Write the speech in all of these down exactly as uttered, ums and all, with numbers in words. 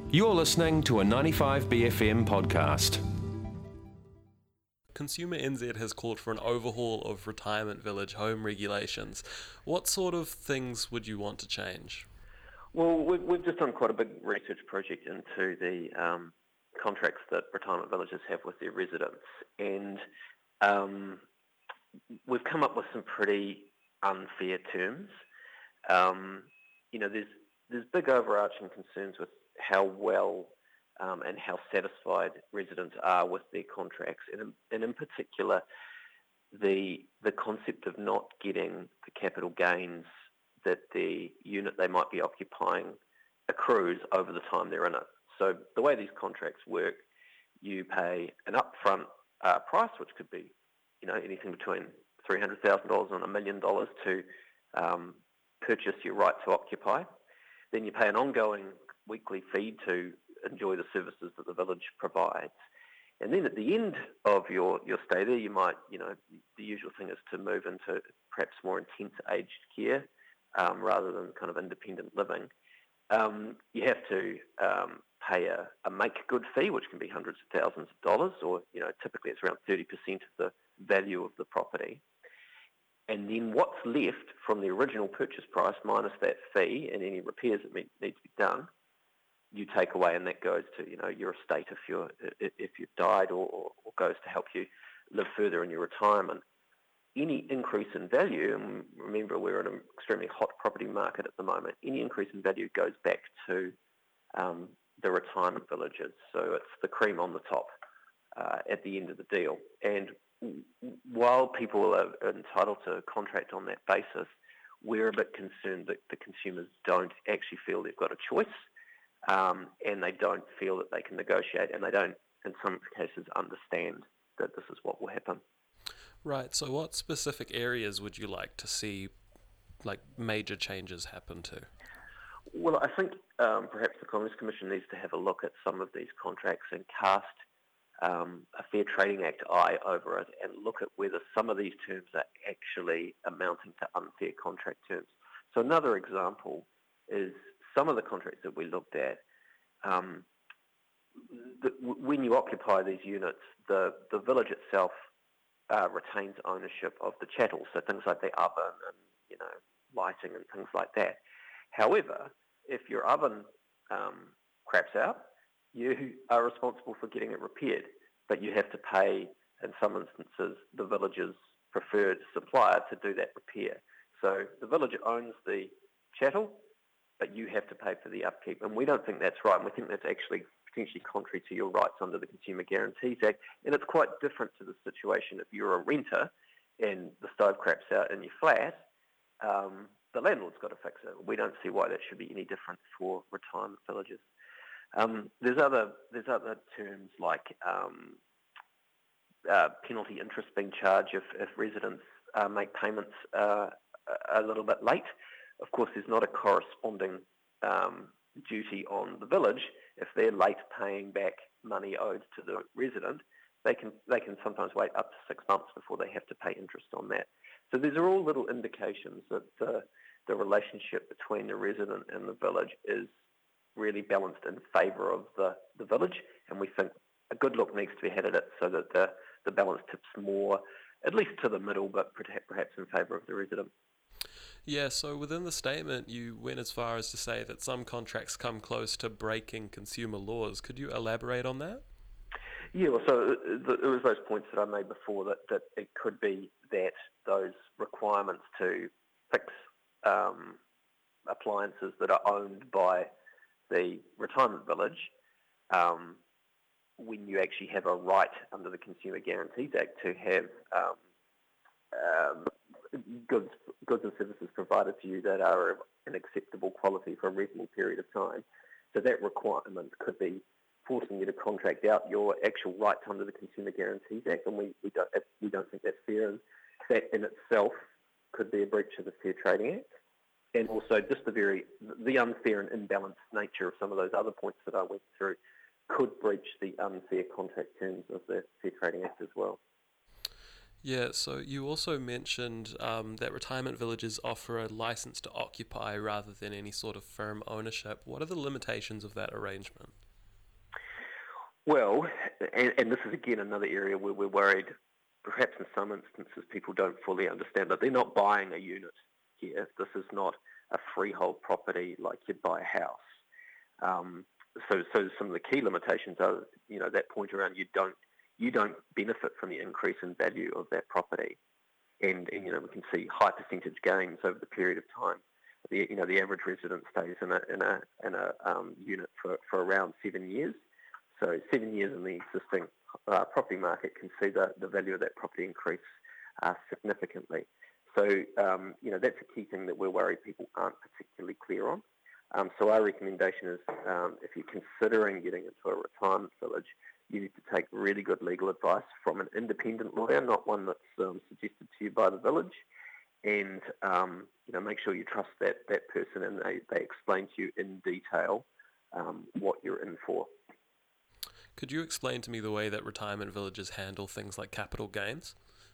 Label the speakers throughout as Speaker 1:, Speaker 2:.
Speaker 1: You're listening to a ninety-five B F M podcast.
Speaker 2: Consumer N Z has called for an overhaul of retirement village home regulations. What sort of things would you want to change?
Speaker 3: Well, we've, we've just done quite a big research project into the um, contracts that retirement villages have with their residents, and um, we've come up with some pretty unfair terms. Um, you know, there's there's big overarching concerns with how well um, and how satisfied residents are with their contracts, and in, and in particular, the the concept of not getting the capital gains that the unit they might be occupying accrues over the time they're in it. So the way these contracts work, you pay an upfront uh, price, which could be, you know, anything between three hundred thousand dollars and a million dollars to um, purchase your right to occupy. Then you pay an ongoing weekly fee to enjoy the services that the village provides. And then at the end of your, your stay there, you might, you know, the usual thing is to move into perhaps more intense aged care um, rather than kind of independent living. Um, you have to um, pay a, a make-good fee, which can be hundreds of thousands of dollars, or, you know, typically it's around thirty percent of the value of the property. And then what's left from the original purchase price minus that fee and any repairs that need to be done, you take away, and that goes to, you know, your estate if you're if you've died, or, or goes to help you live further in your retirement. Any increase in value, and remember we're in an extremely hot property market at the moment, any increase in value goes back to um, the retirement villages. So it's the cream on the top uh, at the end of the deal. And while people are entitled to contract on that basis, we're a bit concerned that the consumers don't actually feel they've got a choice, um, and they don't feel that they can negotiate, and they don't, in some cases, understand that this is what will happen.
Speaker 2: Right, so what specific areas would you like to see, like, major changes happen to?
Speaker 3: Well, I think um, perhaps the Commerce Commission needs to have a look at some of these contracts and cast um, a Fair Trading Act eye over it, and look at whether some of these terms are actually amounting to unfair contract terms. So another example is some of the contracts that we looked at. Um, the, when you occupy these units, the, the village itself uh, retains ownership of the chattels, so things like the oven and, you know, lighting and things like that. However, if your oven um, craps out, you are responsible for getting it repaired, but you have to pay, in some instances, the village's preferred supplier to do that repair. So the village owns the chattel, but you have to pay for the upkeep. And we don't think that's right, and we think that's actually potentially contrary to your rights under the Consumer Guarantees Act. And it's quite different to the situation if you're a renter and the stove craps out in your flat. Um, the landlord's got to fix it. We don't see why that should be any different for retirement villages. Um, there's other there's other terms like um, uh, penalty interest being charged if, if residents uh, make payments uh, a little bit late. Of course, there's not a corresponding um, duty on the village. If they're late paying back money owed to the resident, they can they can sometimes wait up to six months before they have to pay interest on that. So these are all little indications that the, the relationship between the resident and the village is really balanced in favour of the, the village, and we think a good look needs to be had at it so that the, the balance tips more, at least to the middle, but perhaps in favour of the resident.
Speaker 2: Yeah, so within the statement you went as far as to say that some contracts come close to breaking consumer laws. Could you elaborate on that?
Speaker 3: Yeah, well, so it was those points that I made before, that, that it could be that those requirements to fix um, appliances that are owned by the retirement village, um, when you actually have a right under the Consumer Guarantees Act to have um, um, goods, goods and services provided to you that are of an acceptable quality for a reasonable period of time. So that requirement could be forcing you to contract out your actual rights under the Consumer Guarantees Act, and we, we don't we don't think that's fair, and that in itself could be a breach of the Fair Trading Act. And also just the very the unfair and imbalanced nature of some of those other points that I went through could breach the unfair contract terms of the Fair Trading Act as well.
Speaker 2: Yeah, so you also mentioned um, that retirement villages offer a license to occupy rather than any sort of firm ownership. What are the limitations of that arrangement?
Speaker 3: Well, and, and this is again another area where we're worried, perhaps in some instances people don't fully understand that they're not buying a unit here. This is not a freehold property like you'd buy a house. Um, so, so some of the key limitations are, you know, that point around you don't you don't benefit from the increase in value of that property, and, and you know we can see high percentage gains over the period of time. The you know the average resident stays in a in a in a um, unit for, for around seven years. So seven years in the existing uh, property market can see the, the value of that property increase uh, significantly. So, um, you know, that's a key thing that we're worried people aren't particularly clear on. Um, so our recommendation is um, if you're considering getting into a retirement village, you need to take really good legal advice from an independent lawyer, not one that's um, suggested to you by the village. And, um, you know, make sure you trust that, that person and they, they explain to you in detail um, what you're in for.
Speaker 2: Could you explain to me the way that retirement villages handle things like capital gains?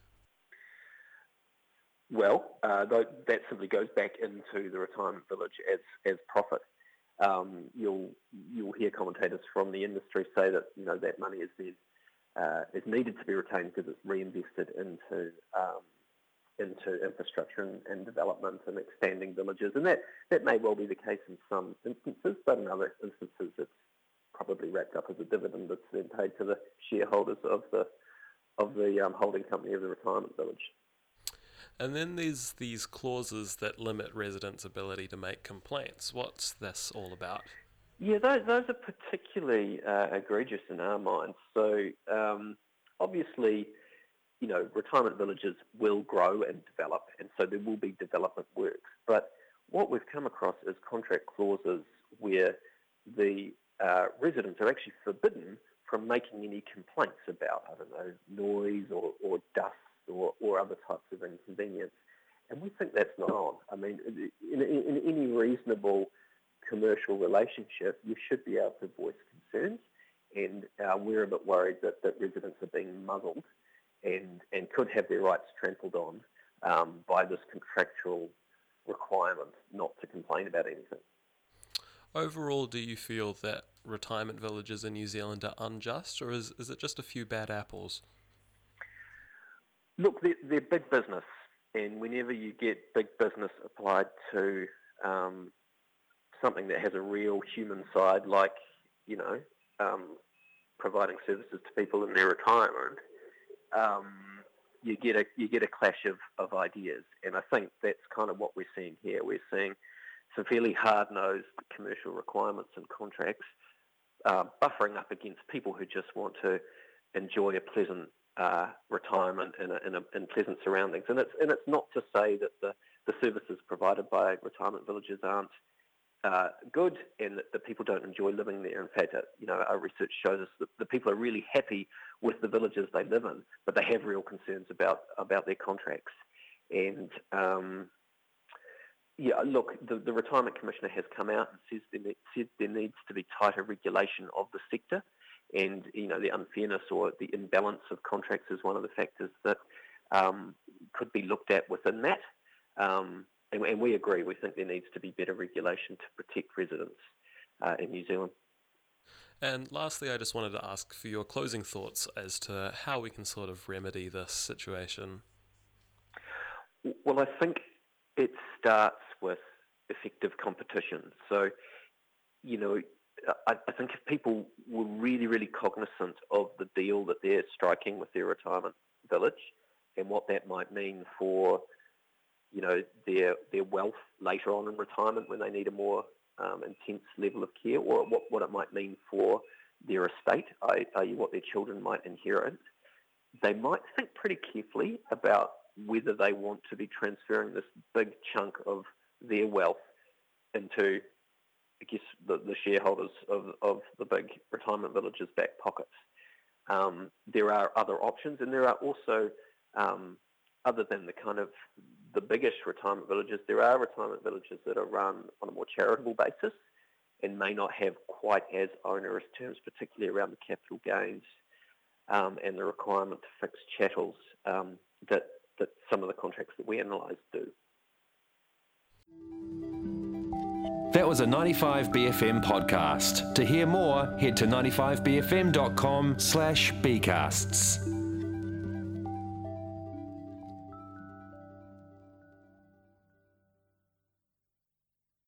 Speaker 3: Well, uh, that simply goes back into the retirement village as as profit. Um, you'll you'll hear commentators from the industry say that you know that money is then uh, is needed to be retained because it's reinvested into um, into infrastructure and, and development and expanding villages, and that, that may well be the case in some instances, but in other instances it's probably wrapped up as a dividend that's then paid to the shareholders of the of the um, holding company of the retirement village.
Speaker 2: And then there's these clauses that limit residents' ability to make complaints. What's this all about?
Speaker 3: Yeah, those, those are particularly uh, egregious in our minds. So um, obviously, you know, retirement villages will grow and develop, and so there will be development works. But what we've come across is contract clauses where the uh, residents are actually forbidden from making any complaints about, I don't know, noise or, or dust or, or other types of inconvenience. And we think that's not on. I mean, in, in, in any reasonable commercial relationship, you should be able to voice concerns, and uh, we're a bit worried that, that residents are being muzzled and, and could have their rights trampled on um, by this contractual requirement not to complain about anything.
Speaker 2: Overall, do you feel that retirement villages in New Zealand are unjust, or is, is it just a few bad apples?
Speaker 3: Look, they're, they're big business, and whenever you get big business applied to um, something that has a real human side, like, you know, um, providing services to people in their retirement, um, you get a you get a clash of, of ideas. And I think that's kind of what we're seeing here. We're seeing some fairly hard-nosed commercial requirements and contracts uh, buffering up against people who just want to enjoy a pleasant uh, retirement in, a, in, a, in pleasant surroundings. And it's and it's not to say that the, the services provided by retirement villages aren't uh, good and that the people don't enjoy living there. In fact, uh, you know, our research shows us that the people are really happy with the villages they live in, but they have real concerns about, about their contracts. And um, yeah, look, the, the Retirement Commissioner has come out and says there, said there needs to be tighter regulation of the sector, and you know the unfairness or the imbalance of contracts is one of the factors that um, could be looked at within that. Um, and, and we agree. We think there needs to be better regulation to protect residents uh, in New Zealand.
Speaker 2: And lastly, I just wanted to ask for your closing thoughts as to how we can sort of remedy this situation.
Speaker 3: Well, I think it starts with effective competition. So, you know, I, I think if people were really, really cognizant of the deal that they're striking with their retirement village and what that might mean for, you know, their their wealth later on in retirement when they need a more um, intense level of care, or what, what it might mean for their estate, that is what their children might inherit, they might think pretty carefully about whether they want to be transferring this big chunk of their wealth into, I guess, the, the shareholders of, of the big retirement villages' back pockets. Um, there are other options, and there are also, um, other than the kind of the biggest retirement villages, there are retirement villages that are run on a more charitable basis and may not have quite as onerous terms, particularly around the capital gains um, and the requirement to fix chattels. Um, that, that some of the contracts that we analysed do.
Speaker 1: That was a ninety-five B F M podcast. To hear more, head to ninety-five b f m dot com slash bcasts.